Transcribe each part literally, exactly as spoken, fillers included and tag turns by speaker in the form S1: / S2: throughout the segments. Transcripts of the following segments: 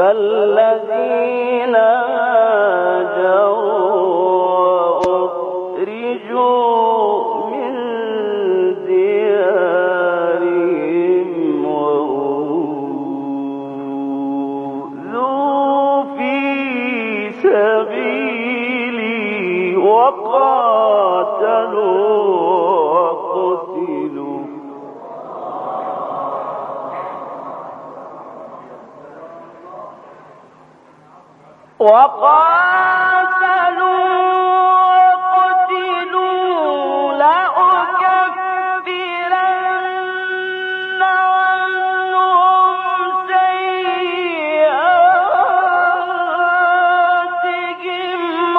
S1: والذين هاجروا وأخرجوا من ديارهم وأوذوا في سبيلي وقاتلوا وقتلوا وقاتلوا وقتلوا لأكفرن عنهم سيئاتهم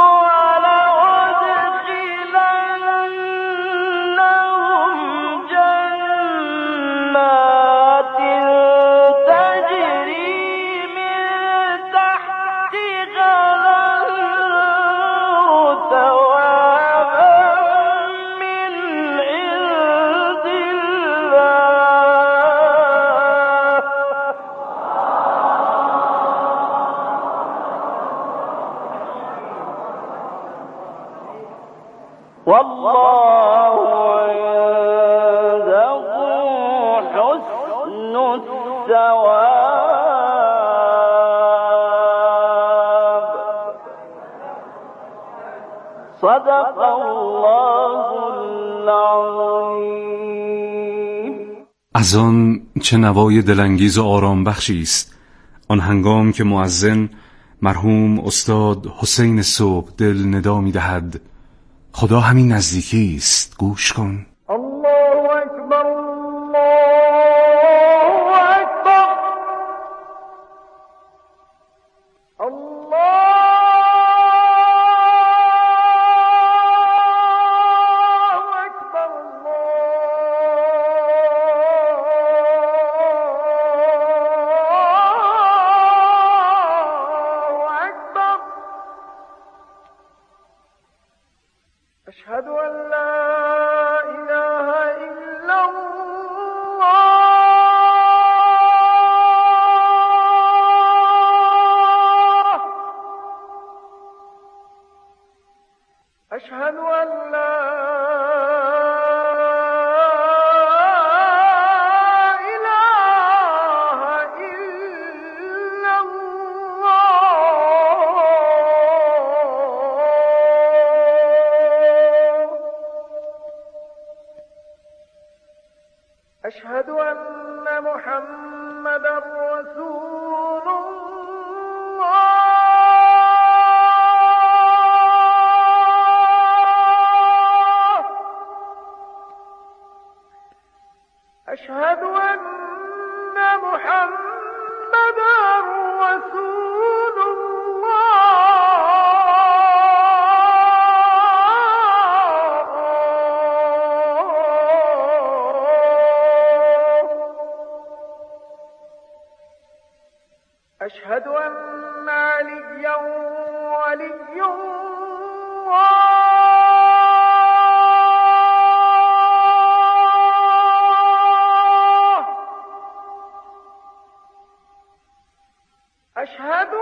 S1: ولأدخلنهم جنات تجري من تحتها والله عنده حسن الثواب صدق الله العظیم.
S2: از آن چه نوای دلانگیز و آرام بخشی است آن هنگام که مؤذن مرحوم استاد حسین صبح دل ندا می‌دهد خدا همین نزدیکی است، گوش کن.
S1: الله اکبر الله اکبر الله اکبر الله اکبر. أشهد أن لا إله إلا الله. أشهد أن لا إله إلا الله. أشهد أن محمدا رسول الله. أشهد أن محمدا رسول الله. أشهد أن عليا ولي الله. أشهد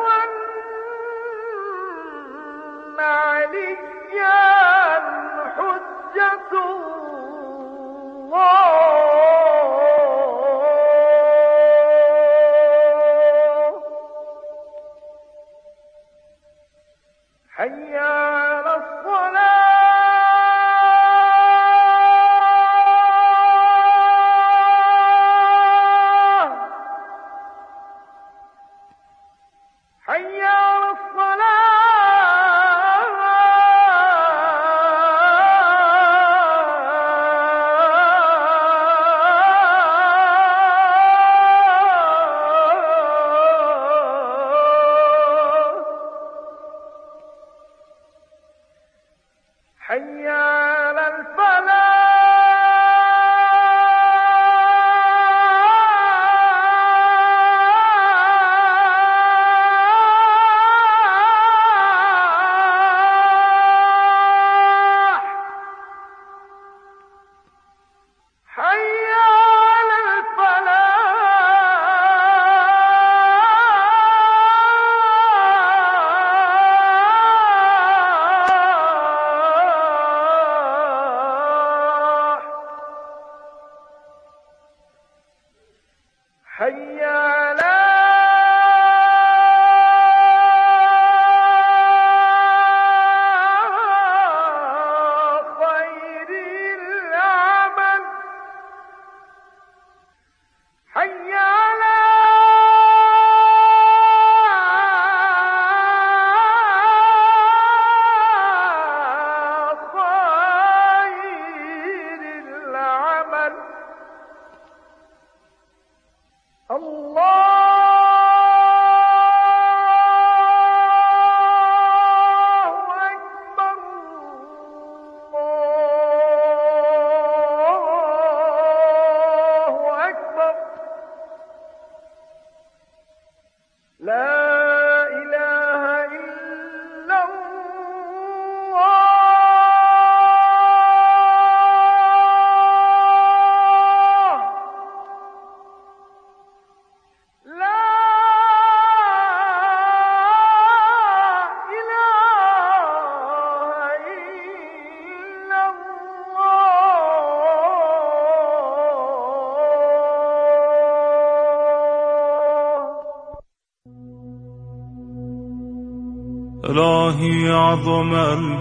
S1: إلهي عظم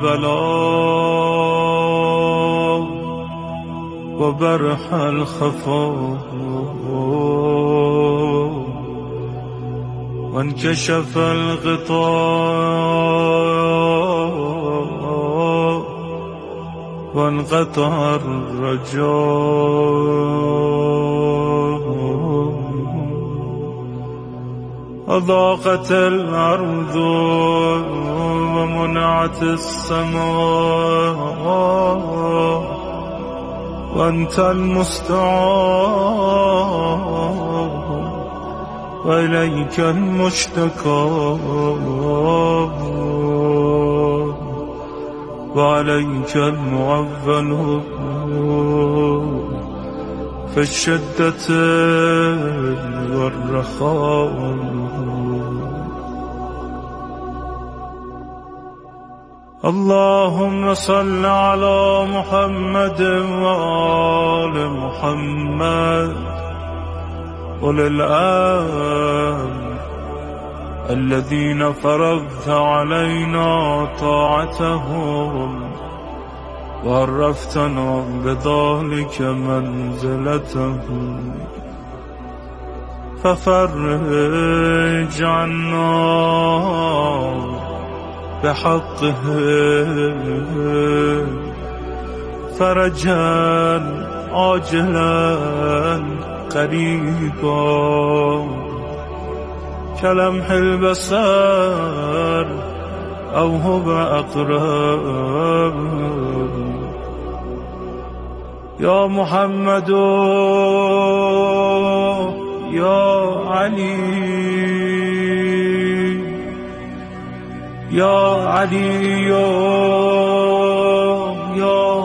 S1: البلاء وبرح الخفاء وانكشف الغطاء وانقطع الرجاء وضاقت الأرض ومنعت السماء وأنت المستعان وإليك المشتكى وعليك المعول في الشدة والرخاء. اللهم صل على محمد وآل محمد أولي الأمر الذين فرضت علينا طاعتهم وعرفتنا بذلك منزلتهم ففرج عنا بحقه فرجا عاجلا قريبا كلمح البصر أو هو أقرب. يا محمد يا علي يا علي يا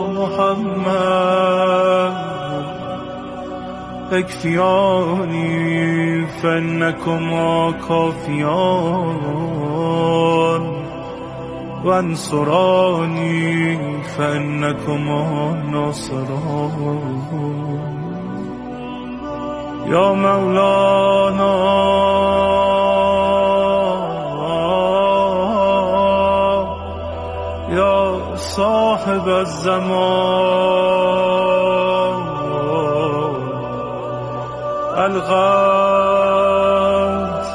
S1: محمد اكفياني فإنكما كافيان وانصراني فإنكما ناصران. يا مولانا يا صاحب الزمان الغوث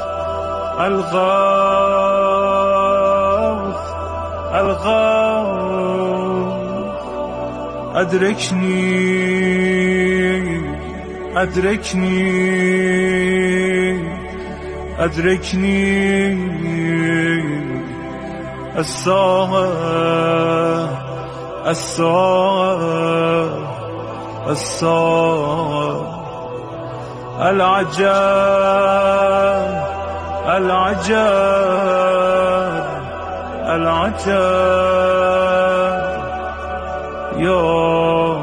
S1: الغوث الغوث أدركني أدركني أدركني الساعة الساعة الساعة العجب العجب العجب. يا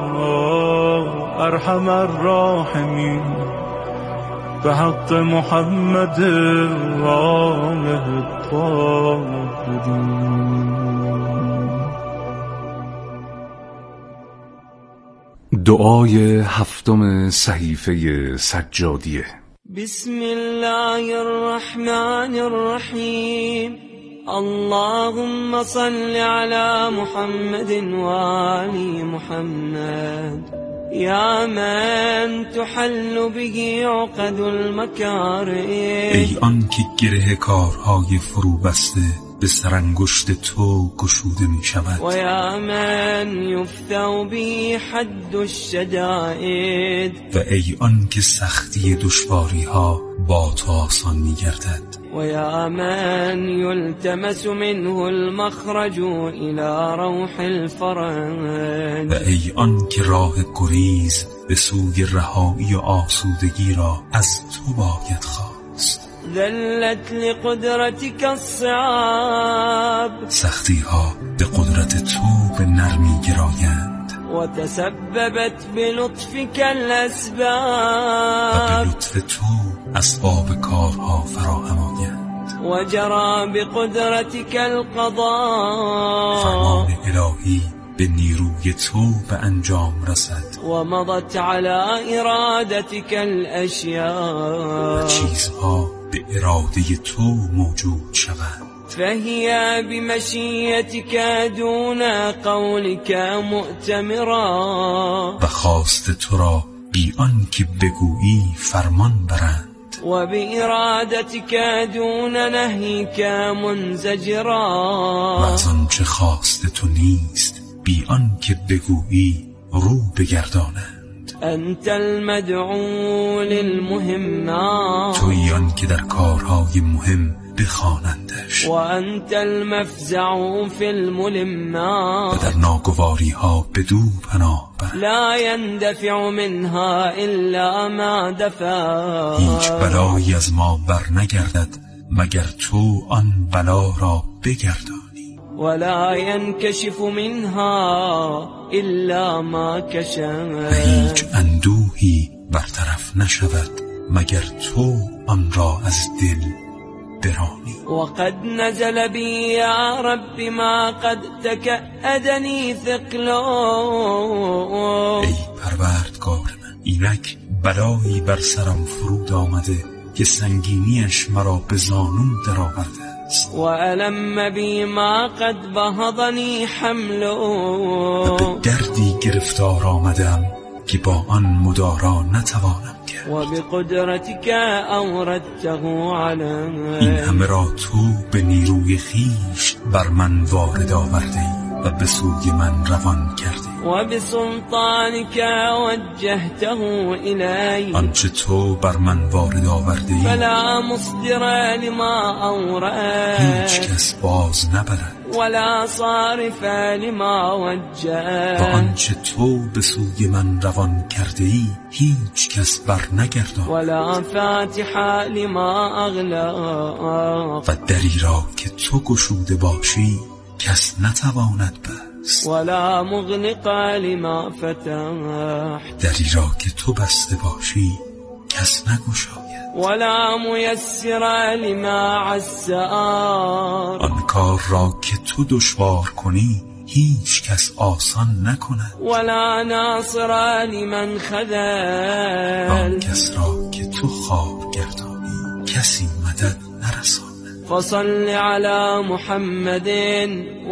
S1: أرحم الراحمين بحق محمد وآله الطاهرين.
S2: دعای هفتم صحیفه سجادیه.
S3: بسم الله الرحمن الرحیم. اللهم صل على محمد وآل محمد یا من تحل به عقد المکارم.
S4: ای آن که گره کارهای فرو بسته به سرانگشت تو گشوده می شود.
S3: و یا من یفتو به حد الشدائد.
S4: و ای آن که سختی دشواری ها با تو آسان می گردد.
S3: و یا من یلتمس منه المخرج الى روح الفرج.
S4: و ای آن که راه گریز به سوی رهایی و آسودگی را از تو باید خواست.
S3: ذلت لقدرتك الصعاب.
S4: سختی ها به قدرت تو به نرمی گرایند.
S3: و تسببت بلطفك الاسباب.
S4: و به لطف تو اسباب کارها فراهم آیند.
S3: و جرى بقدرتك القضاء.
S4: فرمان الهی به نیروی تو به انجام رسد.
S3: و مضت على ارادتك الاشیاء.
S4: و چیزها به اراده تو موجود شوند.
S3: فهي بمشيتك دون قولك مؤتمرا
S4: و خواست تو را بی آن که بگویی فرمان برند
S3: و بإرادتك دون نهیك منزجرا
S4: و از آن چه خواست تو نیست بی آن که بگویی رو بگردانند.
S3: انت المدعو للمهمات
S4: تویی آن که در کارهای مهم بخوانندش
S3: و انت المفزع فی الملمات
S4: و در ناگواری ها بدو پناه برند.
S3: لا يندفع منها الا ما دفع
S4: هیچ بلایی از ما بر نگردد مگر تو آن بلا را بگردانی.
S3: ولا ينكشف منها الا ما كشف
S4: و هیچ اندوهی برطرف نشود مگر تو آن را از دل برانی.
S3: وقد نزل بي يا رب ما قد تكأدني ثقلا
S4: ای پروردگار من، اینک بلایی بر سرم فرود آمده که سنگینیش مرا به زانو در آورده است.
S3: و علم بی ما قد بهضنی حمل
S4: و به دردی گرفتار آمدم که با آن مدارا نتوانم کرد.
S3: و بقدرتك اوردته علی
S4: این همه را تو به نیروی خیش بر من وارد آورده ای و به سوی من روان کرده.
S3: و بسلطانك وجهته الی
S4: آنچه تو بر من وارد آورده ای
S3: فلا مصدر لما اورد
S4: هیچ کس باز نبرد
S3: ولا صارف لما وجه
S4: و آنچه تو به سوی من روان کرده ای هیچ کس بر نگرداند
S3: ولا فاتح لما اغلق
S4: و دری را که تو گشوده باشی کس نتواند بست
S3: ولا مغلق لما فتح
S4: دری را که تو بسته باشی کس نگشاید
S3: ولا میسر لما عسر
S4: آن کار را که تو دشوار کنی هیچ کس آسان نکند
S3: ولا ناصر لمن خذل
S4: آن کس را که تو خوار گردانی کسی مدد نرساند.
S3: فصل على محمد و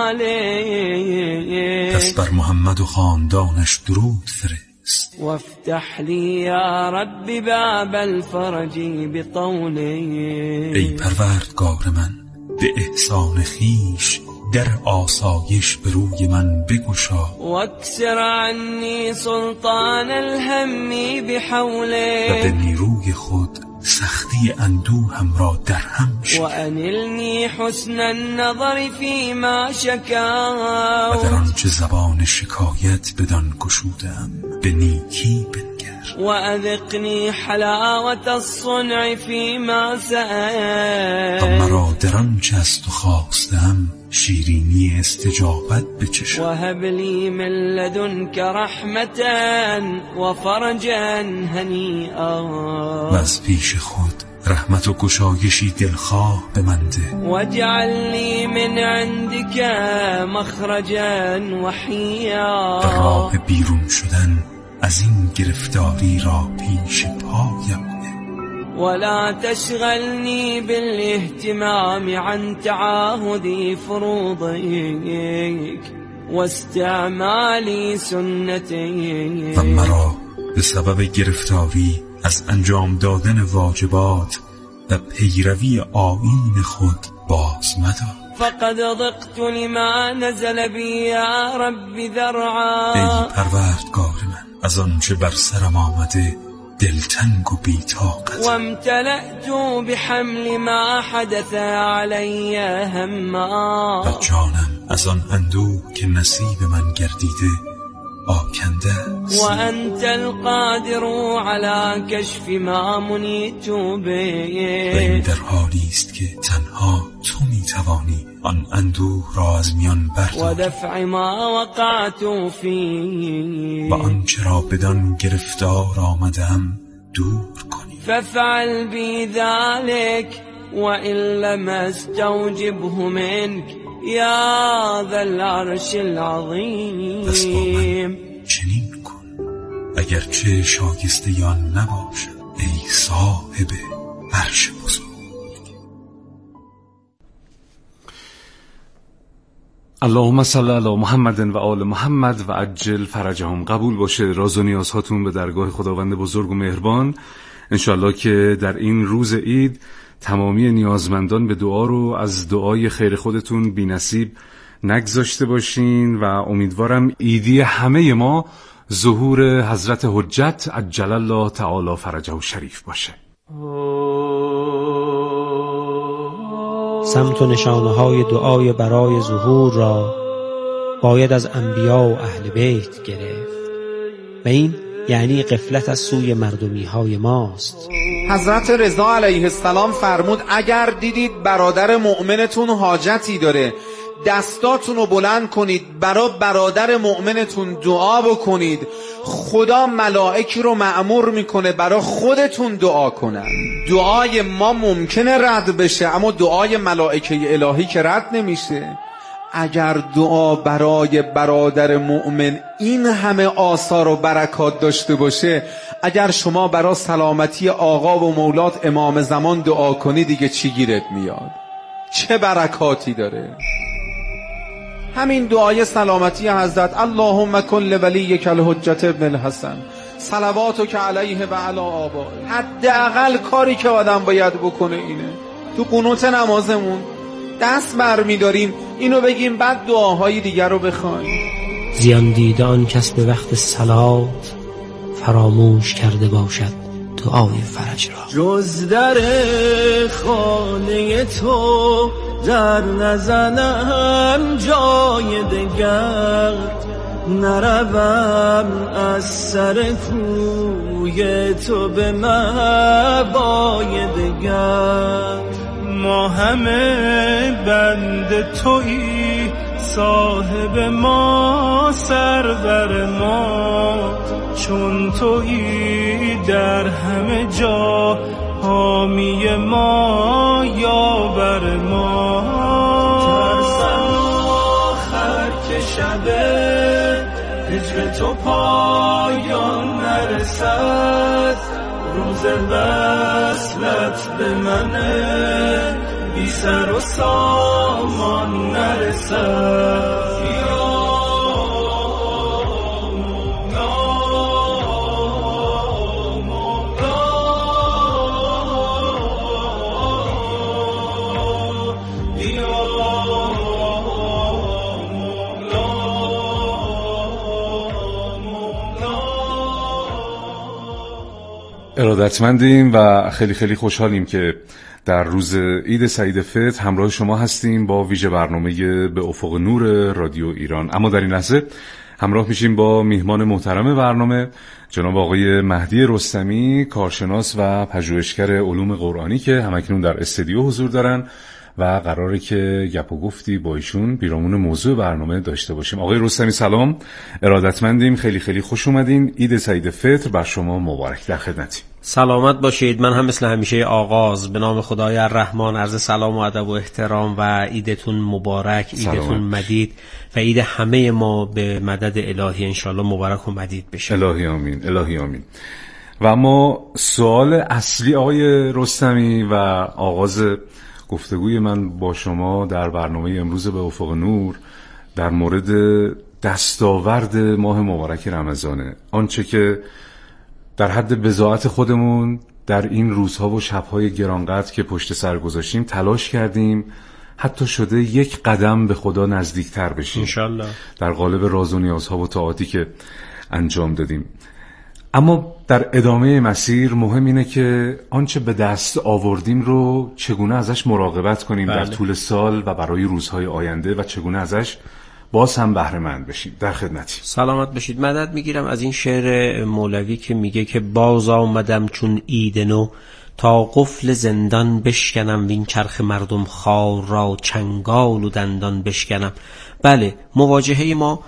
S3: آله
S4: پس بر محمد و خاندانش درود فرست.
S3: وافتح لي يا رب باب الفرج بطوله
S4: ای پروردگار من، به احسان خیش در آسایش به روی من بگشا
S3: واکسر عنی سلطان الهم
S4: و به
S3: بحوله
S4: نیروی خود سختی اندوهم را در هم شکن
S3: وانلنی حسن النظر فيما شکا
S4: و در آنچه زبان شکایت بدان گشودم به نیکی بنگر
S3: واذقني حلاوة الصنع فيما
S4: و
S3: سأل
S4: مرا در آنچه از تو خواستم شیرینی استجابت بچشم
S3: وهب لي من لدنك رحمة وفرجا هنيئا
S4: و از پیش خود رحمت و گشایشی دلخواه به من ده
S3: واجعل لي من عندك مخرجا
S4: و
S3: وحيا
S4: راه بیرون شدن از این گرفتاری را پیش پایم ده
S3: ولا تشغلني بالاهتمام عن تعاهد فروضك واستعمال سنتك
S4: و مرا به سبب گرفتاری از انجام دادن واجبات و پیروی آیین خود باز مدار.
S3: فقد ضقت لما نزل بي يا رب ذرعا
S4: ای پروردگار من، از آنچه بر سرم آمده دلتنگ و بی‌طاقت
S3: وامتلأت بحمل ما حدث علي هما
S4: و جانم از آن اندوه که نصیب من گردیده آکنده است.
S3: وأنت القادر على كشف ما منيت
S4: و این
S3: به
S4: در حالی است که تنها تو میتوانی آن اندوه را از میان برداری
S3: ودفع ما وقعت فيه
S4: و آنچه را بدان گرفتار آمدم دور کنی.
S3: فافعل بي ذلك وإن لم استوجبه منك يا ذا العرش
S4: پس با
S3: العظيم
S4: من چنین کن اگرچه شایسته آن نباشم ای صاحب عرش بزرگ.
S2: اللهم صل علی محمد و آل محمد و عجل فرجهم. قبول باشه راز و نیازهاتون به درگاه خداوند بزرگ و مهربان. انشالله که در این روز عید تمامی نیازمندان به دعا رو از دعای خیر خودتون بی نصیب نگذاشته باشین و امیدوارم عیدی همه ما ظهور حضرت حجت عجل الله تعالی فرجه و شریف باشه.
S5: سمت و نشانه های دعای برای ظهور را باید از انبیا و اهل بیت گرفت و این یعنی غفلت از سوی مردمی های ماست.
S6: حضرت رضا علیه السلام فرمود اگر دیدید برادر مؤمنتون حاجتی داره دستاتون رو بلند کنید برای برادر مؤمنتون دعا بکنید. خدا ملائکی رو مأمور میکنه برای خودتون دعا کنن. دعای ما ممکنه رد بشه اما دعای ملائکه الهی که رد نمیشه. اگر دعا برای برادر مؤمن این همه آثار و برکات داشته باشه، اگر شما برای سلامتی آقا و مولات امام زمان دعا کنی دیگه چی گیرت میاد؟ چه برکاتی داره؟ همین دعای سلامتی حضرت اللهم کن لولیک الحجت ابن الحسن صلواتک علیه و علی آبائه. حداقل کاری که آدم باید بکنه اینه. تو قنوت نمازمون دست برمی‌داریم اینو بگیم بعد دعاهای دیگر رو بخوایم.
S5: زیان دیده آن کس به وقت صلات فراموش کرده باشد دعای فرج را.
S7: جز در خانه تو در نزنم جای دگر، نروم از سر کوی تو به مبای دگر. ما همه بند تویی صاحب ما سرور ما، چون تویی در همه جا حامی ما یاور ما. ترسم آخر که شبه هجر تو پایان نرسد، روز وصلت به منه بی سر و سامان نرسد.
S2: ارادتمندیم و خیلی خیلی خوشحالیم که در روز عید سعید فطر همراه شما هستیم با ویژه برنامه به افق نور رادیو ایران. اما در این لحظه همراه میشیم با میهمان محترم برنامه جناب آقای مهدی رستمی، کارشناس و پژوهشگر علوم قرآنی که همکنون در استودیو حضور دارن و قراره که گپ و گفتی با ایشون پیرامون موضوع برنامه داشته باشیم. آقای رستمی سلام، ارادتمندیم، خیلی خیلی خوش اومدین. عید سعید فطر بر شما مبارک. در خدمتیم.
S5: سلامت باشید. من هم مثل همیشه آغاز به نام خدای الرحمن عرض سلام و ادب و احترام و عیدتون مبارک، عیدتون مدید و عید همه ما به مدد الهی انشالله مبارک و مدید بشه.
S2: الهی آمین، الهی آمین. و اما سوال اصلی آقای رستمی و آغاز گفتگوی من با شما در برنامه امروز به افق نور در مورد دستاورد ماه مبارک رمضانه. آنچه که در حد بضاعت خودمون در این روزها و شبهای گرانقدر که پشت سر گذاشتیم تلاش کردیم حتی شده یک قدم به خدا نزدیکتر بشیم
S5: انشالله
S2: در قالب راز و نیازها و طاعاتی که انجام دادیم. اما در ادامه مسیر مهم اینه که آنچه به دست آوردیم رو چگونه ازش مراقبت کنیم بله. در طول سال و برای روزهای آینده و چگونه ازش باز هم بهره مند بشیم. در خدمتی.
S5: سلامت بشید. مدد میگیرم از این شعر مولوی که میگه که باز آمدم چون عید نو تا قفل زندان بشکنم وین چرخ مردم خار را چنگال و دندان بشکنم. بله، مواجهه ما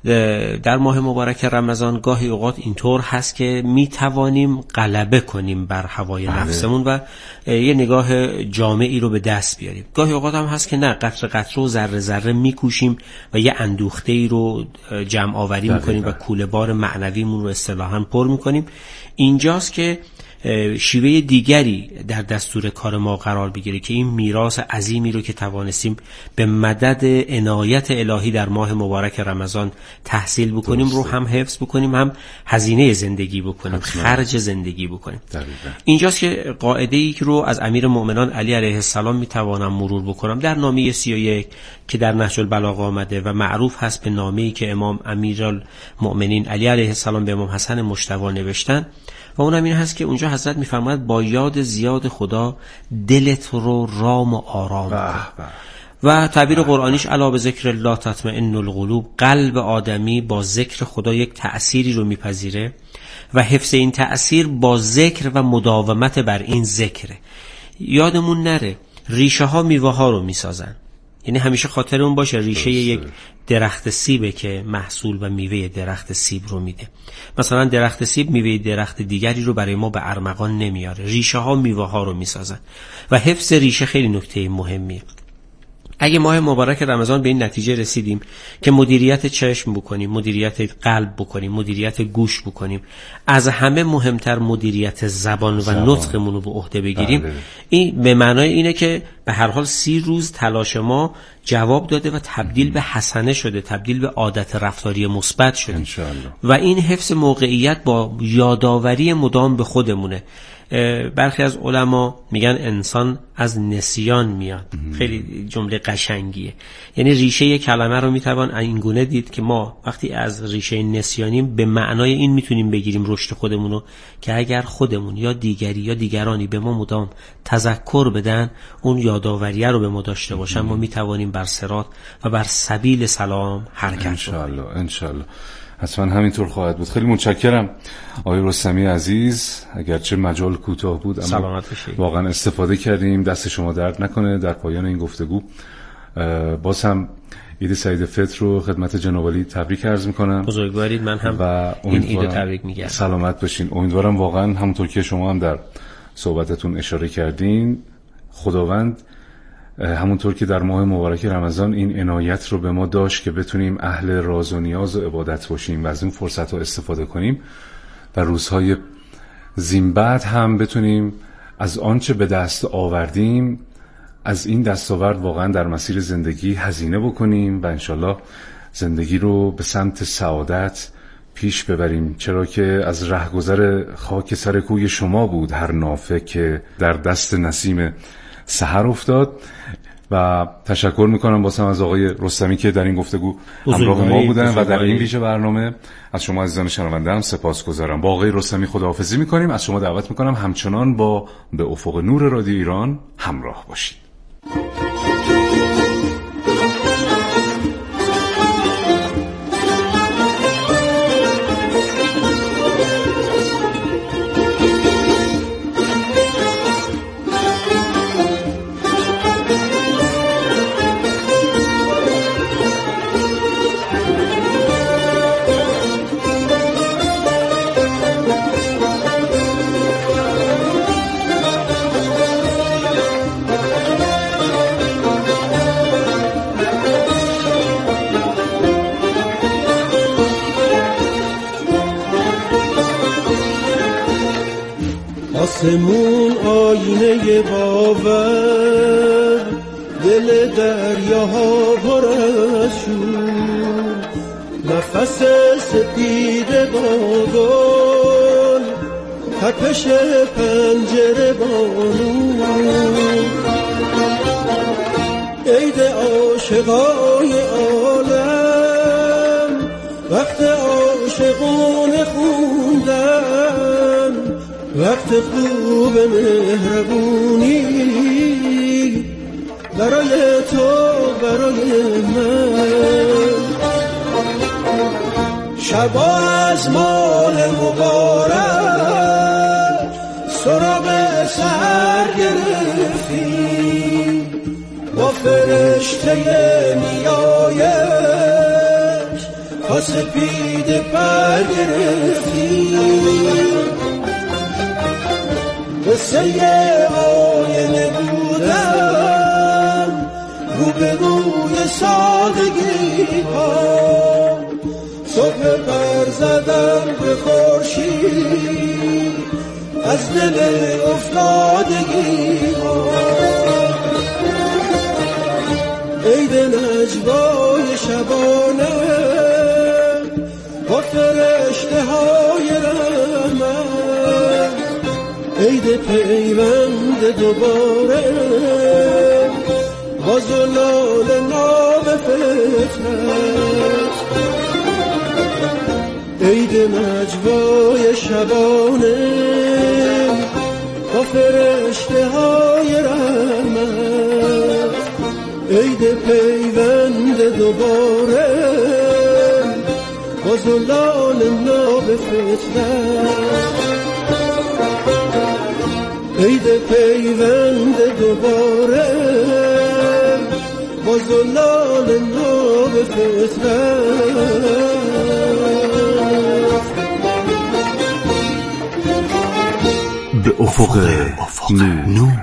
S5: در ماه مبارک رمضان گاهی اوقات اینطور هست که می توانیم غلبه کنیم بر هوای بله. نفسمون و یه نگاه جامعی رو به دست بیاریم. گاهی اوقات هم هست که نه، قطره قطره و ذره ذره می کوشیم و یه اندوخته‌ای رو جمع آوری می کنیم و کوله بار معنویمون رو اصطلاحاً پر می کنیم. اینجاست که شیوه دیگری در دستور کار ما قرار بگیره که این میراث عظیمی رو که توانستیم به مدد عنایت الهی در ماه مبارک رمضان تحصیل بکنیم رو هم حفظ بکنیم، هم هزینه زندگی بکنیم، خرج زندگی بکنیم. دقیقا. اینجاست که قاعده‌ای که رو از امیر المؤمنان علی علیه السلام میتوانم مرور بکنم در نامه سی و یک که در نهج البلاغه آمده و معروف هست به نامه‌ای که امام امیرالمؤمنین علی علیه السلام به امام حسن مجتبی نوشتن و اونم این هست که اونجا حضرت میفرماید با یاد زیاد خدا دلت رو رام و آرام کن. و تعبیر قرآنیش الا به ذکر الله تطمئن القلوب، قلب آدمی با ذکر خدا یک تأثیری رو میپذیره و حفظ این تأثیر با ذکر و مداومت بر این ذکره. یادمون نره ریشه ها میوه ها رو میسازن، یعنی همیشه خاطرمون باشه ریشه یک درخت سیبه که محصول و میوه درخت سیب رو میده. مثلا درخت سیب میوه درخت دیگری رو برای ما به ارمغان نمیاره، ریشه ها میوه ها رو میسازن و حفظ ریشه خیلی نکته مهمیه. اگه ماه مبارک رمضان به این نتیجه رسیدیم که مدیریت چشم بکنیم، مدیریت قلب بکنیم، مدیریت گوش بکنیم، از همه مهمتر مدیریت زبان و زبان. نطقمون رو به عهده بگیریم، بله. این به معنای اینه که به هر حال سی روز تلاش ما جواب داده و تبدیل به حسنه شده، تبدیل به عادت رفتاری مثبت شده انشاءالله. و این حفظ موقعیت با یاداوری مدام به خودمونه. برخی از علما میگن انسان از نسیان میاد. خیلی جمله قشنگیه. یعنی ریشه یک کلمه رو میتوان این گونه دید که ما وقتی از ریشه نسیانیم به معنای این میتونیم بگیریم رشد خودمون رو که اگر خودمون یا دیگری یا دیگرانی به ما مدام تذکر بدن، اون یاداوریه رو به ما داشته باشن، ما میتوانیم بر صراط و بر سبیل سلام حرکت کنیم.
S2: انشالله انشالله حتما همینطور خواهد بود. خیلی متشکرم آقای رستمی عزیز، اگرچه مجال کوتاه بود اما واقعا استفاده کردیم. دست شما درد نکنه. در پایان این گفتگو باز هم عید سعید فطر رو خدمت جناب عالی تبریک عرض میکنم.
S5: بزرگوارید، من هم و این عید رو تبریک میگم.
S2: سلامت باشین. امیدوارم واقعا همونطور که شما هم در صحبتتون اشاره کردین، خداوند همونطور که در ماه مبارک رمضان این عنایت رو به ما داشت که بتونیم اهل راز و نیاز و عبادت باشیم و از این فرصت رو استفاده کنیم، در روزهای زین بعد هم بتونیم از آنچه به دست آوردیم از این دستاورد واقعا در مسیر زندگی هزینه بکنیم و انشالله زندگی رو به سمت سعادت پیش ببریم، چرا که از رهگذر خاک سر کوی شما بود هر نافه که در دست نسیم سحر افتاد. و تشکر میکنم بازم از آقای رستمی که در این گفتگو همراه ما بودن و در این ویژه برنامه. از شما عزیزان شنونده هم سپاسگزارم. با آقای رستمی خداحافظی میکنیم. از شما دعوت میکنم همچنان با به افق نور رادیو ایران همراه باشید.
S7: آسمون آینه باور، دل دریاها پر از شور، نفس سپید بادل، تپش پنجره بانور، عید عاشقای عالم، وقت عاشقون خوندن، وقت خوب مهربونی برای تو برای من، شبا از مال مبارک سراغ سر گرفتیم، با فرشته نیایش تا سپید پر گرفتیم، قصه آینه بودم رو به روی سادگی ها، صبح بر زدم به خورشید از دل افتادگی ها. عید نجوای شبانه با فرشته های رحمت، عید پیوند دوباره با زلال ناب فطرت، عید نجوای شبانه با فرشته های رحمت، عید پیوند دوباره با زلال ناب فطرت، عید پیوند دوباره با زلال ناب فطرت.
S2: به افق نور, نور.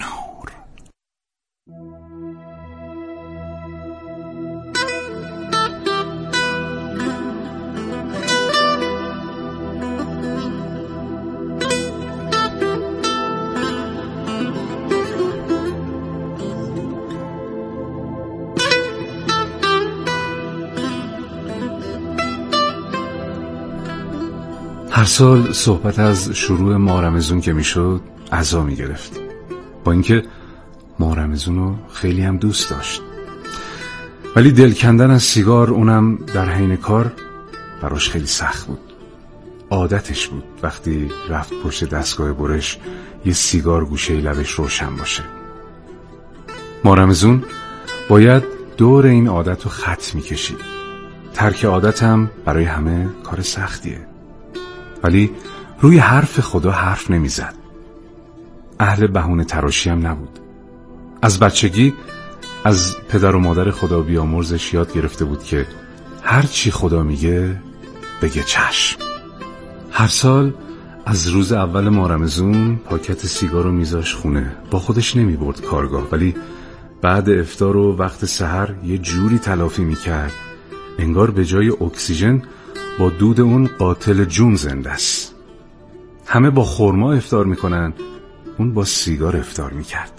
S2: هر سال صحبت از شروع ماه رمضان که میشد عزا میگرفت، با اینکه ماه رمضان رو خیلی هم دوست داشت، ولی دل کندن از سیگار، اونم در حین کار، براش خیلی سخت بود. عادتش بود وقتی رفت پشت دستگاه برش یه سیگار گوشه لبش روشن باشه. ماه رمضان باید دور این عادت رو خط میکشید. ترک عادت هم برای همه کار سختیه، ولی روی حرف خدا حرف نمیزد. اهل بهونه تراشی هم نبود. از بچگی از پدر و مادر خدا بیامرزش یاد گرفته بود که هر چی خدا میگه بگه چشم. هر سال از روز اول ماه رمضان پاکت سیگار رو میذاش خونه، با خودش نمیبرد کارگاه، ولی بعد افطار و وقت سحر یه جوری تلافی میکرد انگار به جای اکسیژن با دود اون قاتل جون زنده است. همه با خرما افطار میکنن، اون با سیگار افطار میکرد.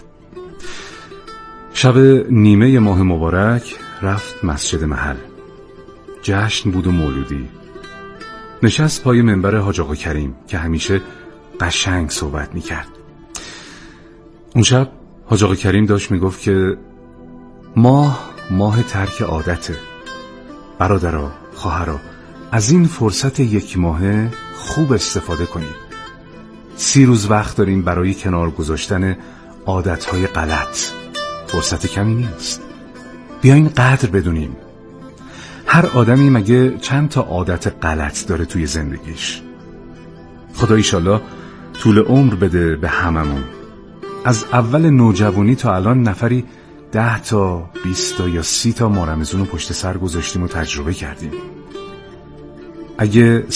S2: شب نیمه ماه مبارک رفت مسجد محل. جشن بود و مولودی. نشست پای منبر حاج آقا کریم که همیشه قشنگ صحبت میکرد. اون شب حاج آقا کریم داشت میگفت که ماه ماه ترک عادته. برادرها، خواهرها، از این فرصت یک ماهه خوب استفاده کنید. سی روز وقت داریم برای کنار گذاشتن عادتهای غلط. فرصت کمی نیست. بیاین قدر بدونیم. هر آدمی مگه چند تا عادت غلط داره توی زندگیش؟ خدا ایشالله طول عمر بده به هممون. از اول نوجوانی تا الان نفری ده تا، بیست تا یا سی تا ماه رمضان رو پشت سر گذاشتیم و تجربه کردیم. اگه